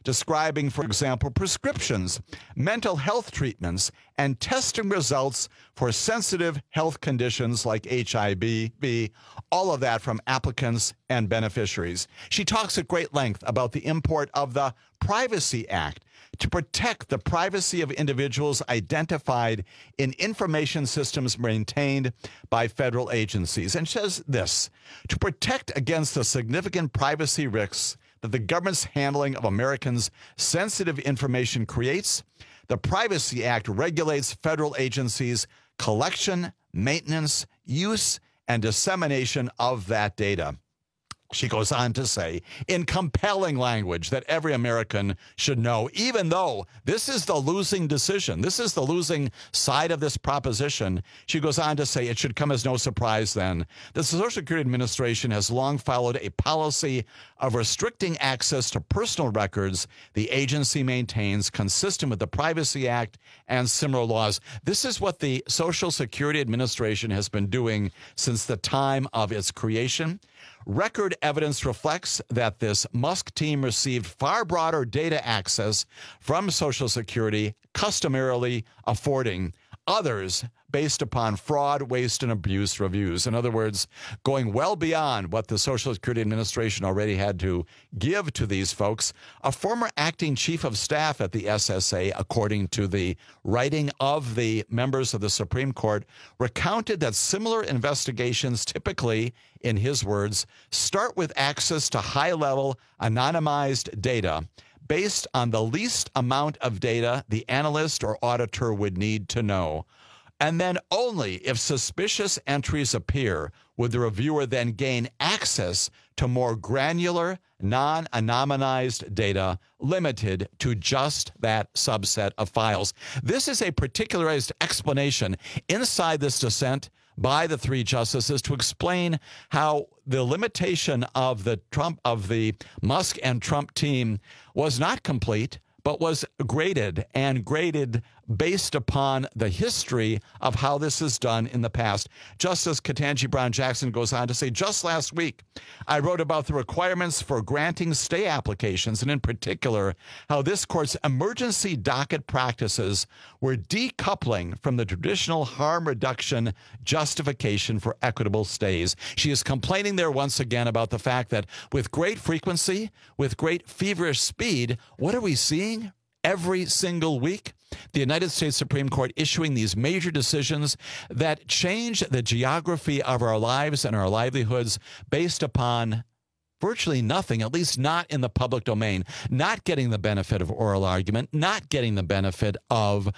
describing, for example, prescriptions, mental health treatments, and testing results for sensitive health conditions like H I V, all of that from applicants and beneficiaries. She talks at great length about the import of the Privacy Act to protect the privacy of individuals identified in information systems maintained by federal agencies, and says this: to protect against the significant privacy risks that the government's handling of Americans' sensitive information creates, the Privacy Act regulates federal agencies' collection, maintenance, use, and dissemination of that data. She goes on to say, in compelling language, that every American should know, even though this is the losing decision, this is the losing side of this proposition. She goes on to say it should come as no surprise then that the Social Security Administration has long followed a policy of restricting access to personal records the agency maintains, consistent with the Privacy Act and similar laws. This is what the Social Security Administration has been doing since the time of its creation. Record evidence reflects that this Musk team received far broader data access from Social Security, customarily affording others based upon fraud, waste, and abuse reviews. In other words, going well beyond what the Social Security Administration already had to give to these folks. A former acting chief of staff at the S S A, according to the writing of the members of the Supreme Court, recounted that similar investigations typically, in his words, start with access to high-level anonymized data based on the least amount of data the analyst or auditor would need to know. And then only if suspicious entries appear would the reviewer then gain access to more granular, non-anonymized data limited to just that subset of files. This is a particularized explanation inside this dissent by the three justices to explain how the limitation of the Trump, of the Musk and Trump team was not complete, but was graded and graded based upon the history of how this is done in the past. Justice Ketanji Brown Jackson goes on to say, just last week, I wrote about the requirements for granting stay applications, and in particular, how this court's emergency docket practices were decoupling from the traditional harm reduction justification for equitable stays. She is complaining there once again about the fact that with great frequency, with great feverish speed, what are we seeing every single week? The United States Supreme Court issuing these major decisions that change the geography of our lives and our livelihoods based upon virtually nothing, at least not in the public domain, not getting the benefit of oral argument, not getting the benefit of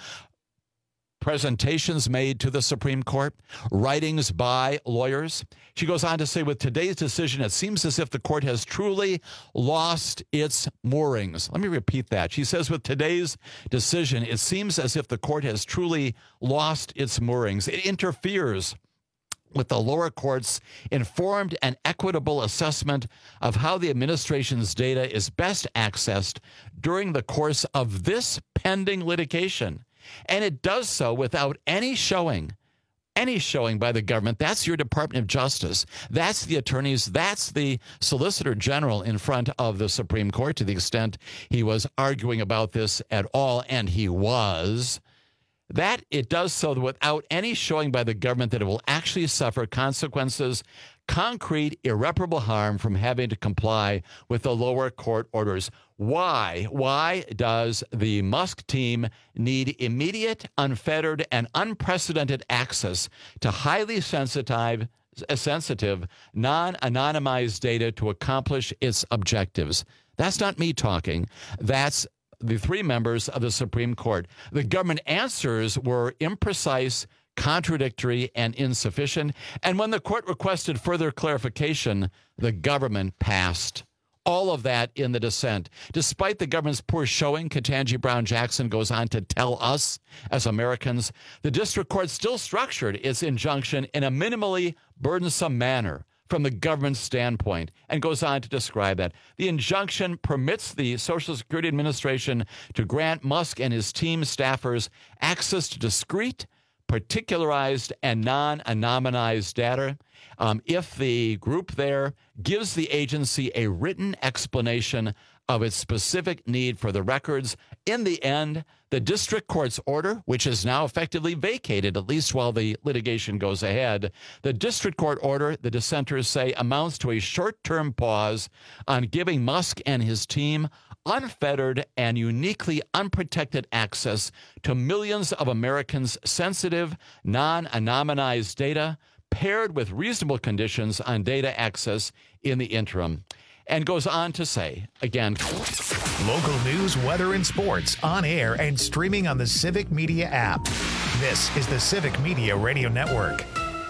presentations made to the Supreme Court, writings by lawyers. She goes on to say, with today's decision, it seems as if the court has truly lost its moorings. Let me repeat that. She says, with today's decision, it seems as if the court has truly lost its moorings. It interferes with the lower court's informed and equitable assessment of how the administration's data is best accessed during the course of this pending litigation. And it does so without any showing, any showing by the government. That's your Department of Justice. That's the attorneys. That's the Solicitor General in front of the Supreme Court, to the extent he was arguing about this at all, and he was. That it does so without any showing by the government that it will actually suffer consequences, concrete, irreparable harm from having to comply with the lower court orders. Why? Why does the Musk team need immediate, unfettered, and unprecedented access to highly sensitive, sensitive, non-anonymized data to accomplish its objectives? That's not me talking. That's the three members of the Supreme Court. The government answers were imprecise, contradictory, and insufficient. And when the court requested further clarification, the government passed. All of that in the dissent. Despite the government's poor showing, Ketanji Brown Jackson goes on to tell us as Americans, the district court still structured its injunction in a minimally burdensome manner from the government's standpoint, and goes on to describe that. The injunction permits the Social Security Administration to grant Musk and his team staffers access to discrete, particularized, and non-anonymized data um, if the group there gives the agency a written explanation of its specific need for the records. In the end, the district court's order, which is now effectively vacated, at least while the litigation goes ahead, the district court order, the dissenters say, amounts to a short-term pause on giving Musk and his team unfettered and uniquely unprotected access to millions of Americans' sensitive, non-anonymized data, paired with reasonable conditions on data access in the interim. And goes on to say, again, local news, weather, and sports on air and streaming on the Civic Media app. This is the Civic Media Radio Network.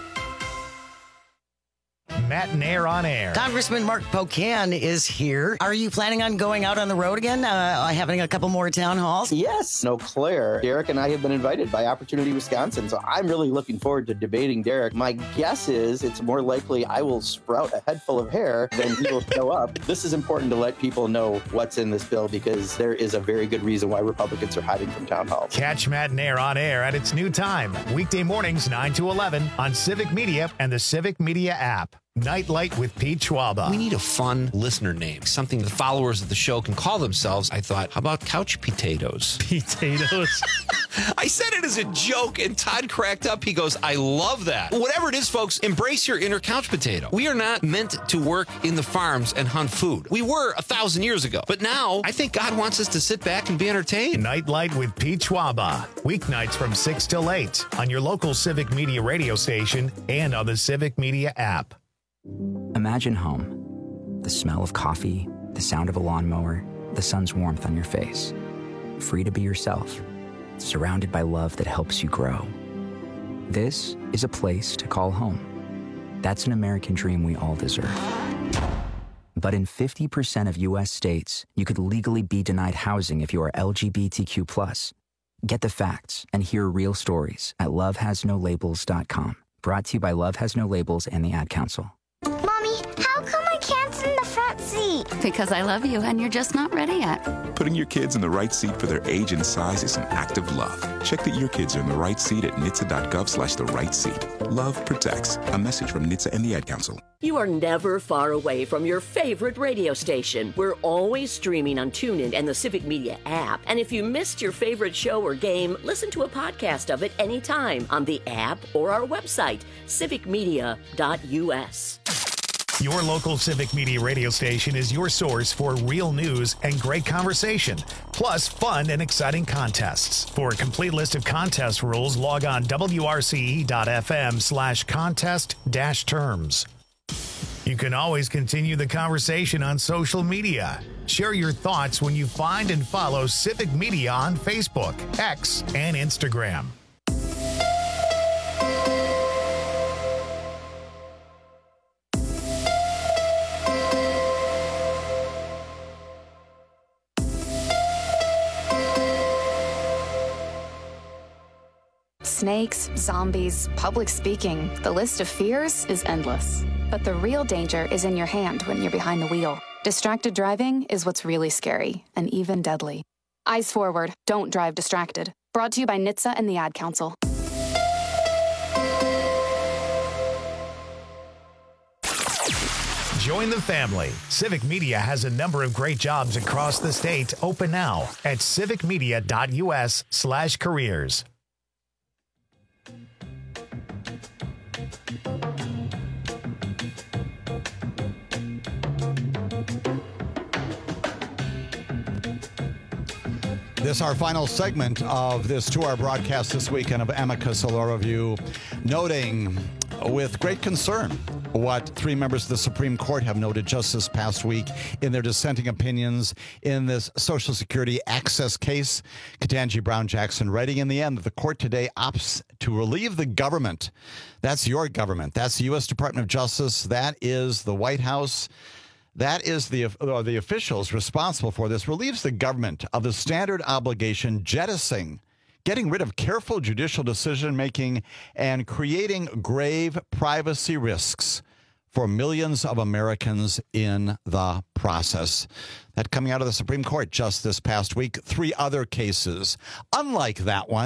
Matt Nair on air. Congressman Mark Pocan is here. Are you planning on going out on the road again, uh, having a couple more town halls? Yes. No, Claire. Derek and I have been invited by Opportunity Wisconsin, so I'm really looking forward to debating Derek. My guess is it's more likely I will sprout a head full of hair than he will show up. This is important to let people know what's in this bill because there is a very good reason why Republicans are hiding from town halls. Catch Matt Nair on air at its new time, weekday mornings nine to eleven on Civic Media and the Civic Media app. Nightlight with Pete Schwaba. We need a fun listener name, something the followers of the show can call themselves. I thought, how about couch potatoes? Potatoes? I said it as a joke, and Todd cracked up. He goes, I love that. Whatever it is, folks, embrace your inner couch potato. We are not meant to work in the farms and hunt food. We were a thousand years ago. But now, I think God wants us to sit back and be entertained. Nightlight with Pete Schwaba. Weeknights from six till eight on your local Civic Media radio station and on the Civic Media app. Imagine home. The smell of coffee, the sound of a lawnmower, the sun's warmth on your face. Free to be yourself, surrounded by love that helps you grow. This is a place to call home. That's an American dream we all deserve. But in fifty percent of U S states, you could legally be denied housing if you are L G B T Q plus. Get the facts and hear real stories at love has no labels dot com. Brought to you by Love Has No Labels and the Ad Council. Mommy, how come I can't sit in the front seat? Because I love you and you're just not ready yet. Putting your kids in the right seat for their age and size is an act of love. Check that your kids are in the right seat at N H T S A dot gov slash the right seat. Love protects. A message from N H T S A and the Ad Council. You are never far away from your favorite radio station. We're always streaming on TuneIn and the Civic Media app. And if you missed your favorite show or game, listen to a podcast of it anytime on the app or our website, civic media dot U S. Your local Civic Media radio station is your source for real news and great conversation, plus fun and exciting contests. For a complete list of contest rules, log on W R C E dot F M slash contest dash terms. You can always continue the conversation on social media. Share your thoughts when you find and follow Civic Media on Facebook, X, and Instagram. Snakes, zombies, public speaking. The list of fears is endless. But the real danger is in your hand when you're behind the wheel. Distracted driving is what's really scary and even deadly. Eyes forward, don't drive distracted. Brought to you by N H T S A and the Ad Council. Join the family. Civic Media has a number of great jobs across the state open now at civic media dot U S slash careers. This is our final segment of this two-hour broadcast this weekend of Amicus Law Review, noting with great concern what three members of the Supreme Court have noted just this past week in their dissenting opinions in this Social Security access case. Ketanji Brown Jackson writing in the end that the court today opts to relieve the government. That's your government. That's the U S Department of Justice. That is the White House. That is the, uh, the officials responsible for this, relieves the government of the standard obligation jettisoning, getting rid of careful judicial decision-making and creating grave privacy risks for millions of Americans in the process. That coming out of the Supreme Court just this past week. Three other cases, unlike that one,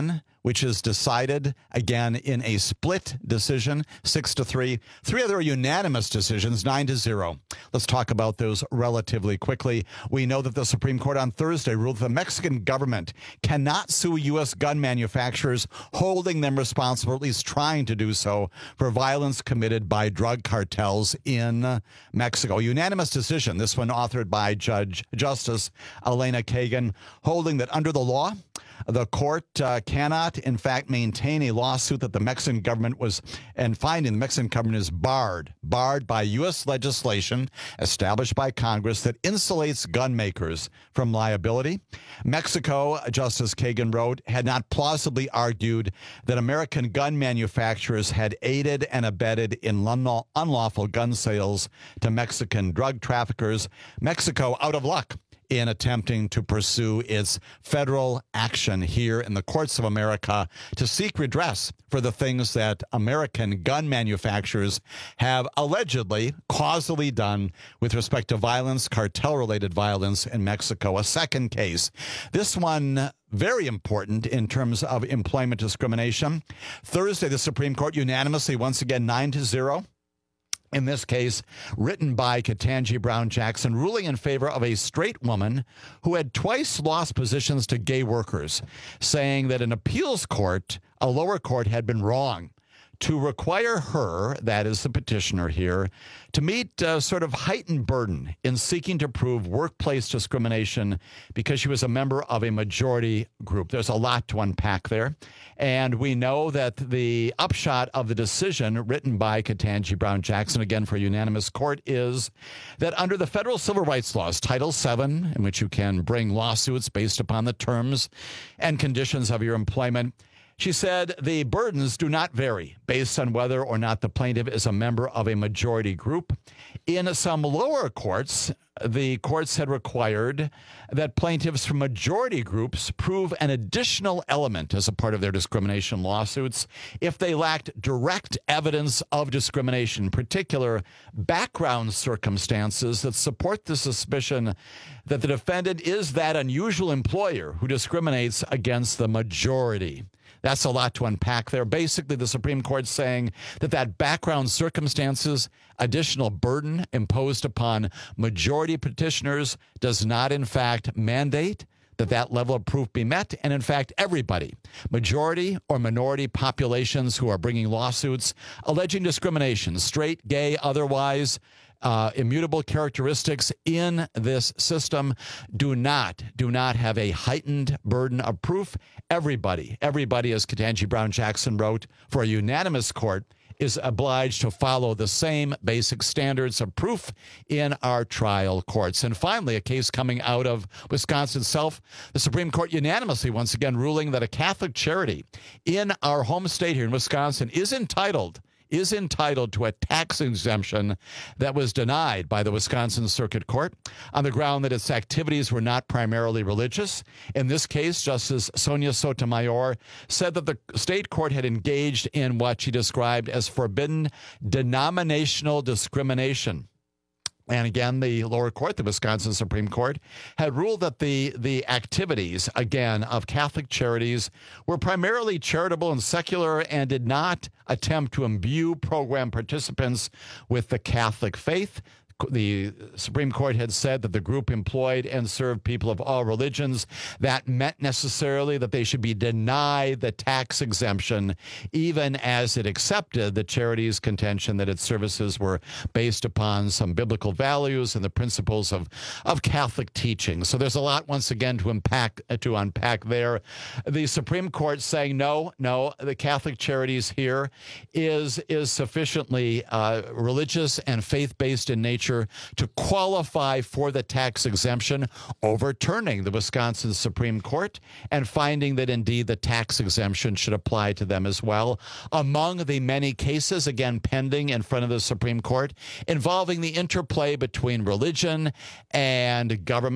which is decided again in a split decision, six to three. Three other unanimous decisions, nine to zero. Let's talk about those relatively quickly. We know that the Supreme Court on Thursday ruled that the Mexican government cannot sue U S gun manufacturers, holding them responsible, or at least trying to do so, for violence committed by drug cartels in Mexico. Unanimous decision, this one authored by Judge Justice Elena Kagan, holding that under the law, the court uh, cannot, in fact, maintain a lawsuit that the Mexican government was, and finding the Mexican government is barred, barred by U S legislation established by Congress that insulates gun makers from liability. Mexico, Justice Kagan wrote, had not plausibly argued that American gun manufacturers had aided and abetted in unlawful gun sales to Mexican drug traffickers. Mexico, out of luck in attempting to pursue its federal action here in the courts of America to seek redress for the things that American gun manufacturers have allegedly causally done with respect to violence, cartel-related violence in Mexico. A second case. This one very important in terms of employment discrimination. Thursday, the Supreme Court unanimously, once again, nine to zero. In this case, written by Ketanji Brown Jackson, ruling in favor of a straight woman who had twice lost positions to gay workers, saying that an appeals court, a lower court, had been wrong to require her, that is the petitioner here, to meet a sort of heightened burden in seeking to prove workplace discrimination because she was a member of a majority group. There's a lot to unpack there. And we know that the upshot of the decision written by Ketanji Brown Jackson, again for a unanimous court, is that under the federal civil rights laws, Title seven, in which you can bring lawsuits based upon the terms and conditions of your employment, she said the burdens do not vary based on whether or not the plaintiff is a member of a majority group. In some lower courts, the courts had required that plaintiffs from majority groups prove an additional element as a part of their discrimination lawsuits if they lacked direct evidence of discrimination, in particular background circumstances that support the suspicion that the defendant is that unusual employer who discriminates against the majority. That's a lot to unpack there. Basically, the Supreme Court saying that that background circumstances, additional burden imposed upon majority petitioners does not, in fact, mandate that that level of proof be met. And in fact, everybody, majority or minority populations who are bringing lawsuits alleging discrimination, straight, gay, otherwise, Uh, immutable characteristics in this system do not, do not have a heightened burden of proof. Everybody, everybody, as Ketanji Brown Jackson wrote, for a unanimous court, is obliged to follow the same basic standards of proof in our trial courts. And finally, a case coming out of Wisconsin itself, the Supreme Court unanimously, once again, ruling that a Catholic charity in our home state here in Wisconsin is entitled is entitled to a tax exemption that was denied by the Wisconsin Circuit Court on the ground that its activities were not primarily religious. In this case, Justice Sonia Sotomayor said that the state court had engaged in what she described as forbidden denominational discrimination. And again, the lower court, the Wisconsin Supreme Court, had ruled that the, the activities, again, of Catholic charities were primarily charitable and secular and did not attempt to imbue program participants with the Catholic faith. The Supreme Court had said that the group employed and served people of all religions. That meant necessarily that they should be denied the tax exemption, even as it accepted the charity's contention that its services were based upon some biblical values and the principles of, of Catholic teaching. So there's a lot, once again, to unpack, to unpack there. The Supreme Court saying, no, no, the Catholic charities here is, is sufficiently uh, religious and faith-based in nature to qualify for the tax exemption, overturning the Wisconsin Supreme Court and finding that indeed the tax exemption should apply to them as well. Among the many cases, again, pending in front of the Supreme Court, involving the interplay between religion and government,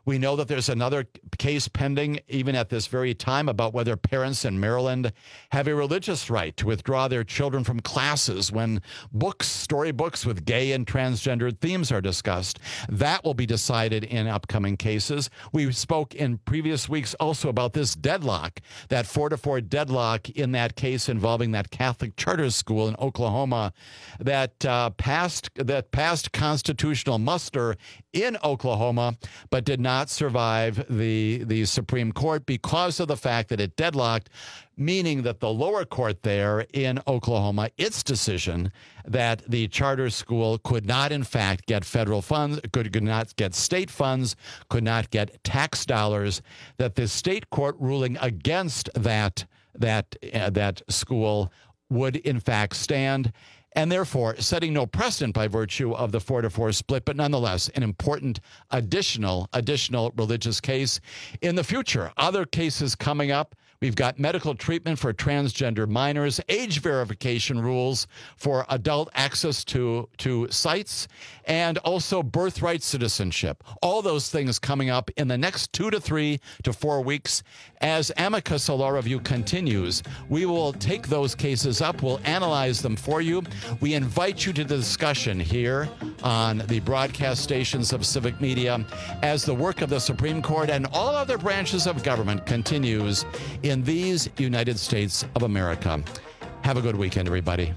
We know that there's another case pending even at this very time about whether parents in Maryland have a religious right to withdraw their children from classes when books, storybooks with gay and transgendered themes are discussed. That will be decided in upcoming cases. We spoke in previous weeks also about this deadlock, that four to four deadlock in that case involving that Catholic charter school in Oklahoma that uh, passed that passed constitutional muster in Oklahoma, but did not survive the the Supreme Court because of the fact that it deadlocked, meaning that the lower court there in Oklahoma, its decision that the charter school could not, in fact, get federal funds, could, could not get state funds, could not get tax dollars, that the state court ruling against that that uh, that school would, in fact, stand. And therefore, setting no precedent by virtue of the four to four split, but nonetheless, an important additional, additional religious case. In the future, other cases coming up. We've got medical treatment for transgender minors, age verification rules for adult access to, to sites, and also birthright citizenship. All those things coming up in the next two to three to four weeks. As Amicus Law Review continues, we will take those cases up. We'll analyze them for you. We invite you to the discussion here on the broadcast stations of Civic Media as the work of the Supreme Court and all other branches of government continues in these United States of America. Have a good weekend, everybody.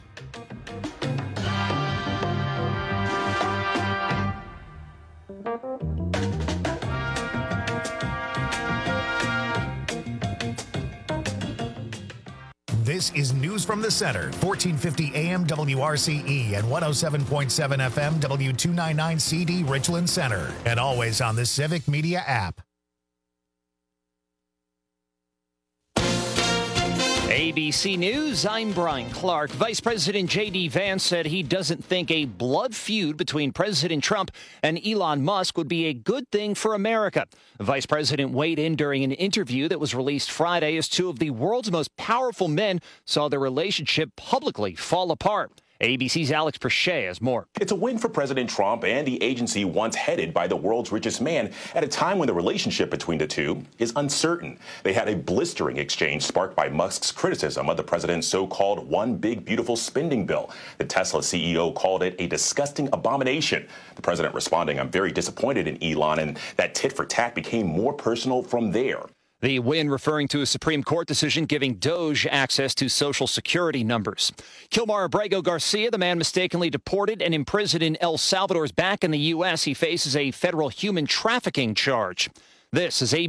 This is News from the Center, fourteen fifty A M W R C E and one oh seven point seven F M W two ninety-nine C D Richland Center, and always on the Civic Media app. A B C News, I'm Brian Clark. Vice President J D Vance said he doesn't think a blood feud between President Trump and Elon Musk would be a good thing for America. The Vice President weighed in during an interview that was released Friday as two of the world's most powerful men saw their relationship publicly fall apart. A B C's Alex Perche has more. It's a win for President Trump and the agency once headed by the world's richest man at a time when the relationship between the two is uncertain. They had a blistering exchange sparked by Musk's criticism of the president's so-called one big beautiful spending bill. The Tesla C E O called it a disgusting abomination. The president responding, "I'm very disappointed in Elon," and that tit for tat became more personal from there. The win referring to a Supreme Court decision giving Doge access to Social Security numbers. Kilmar Abrego Garcia, the man mistakenly deported and imprisoned in El Salvador, is back in the U S. He faces a federal human trafficking charge. This is A B C.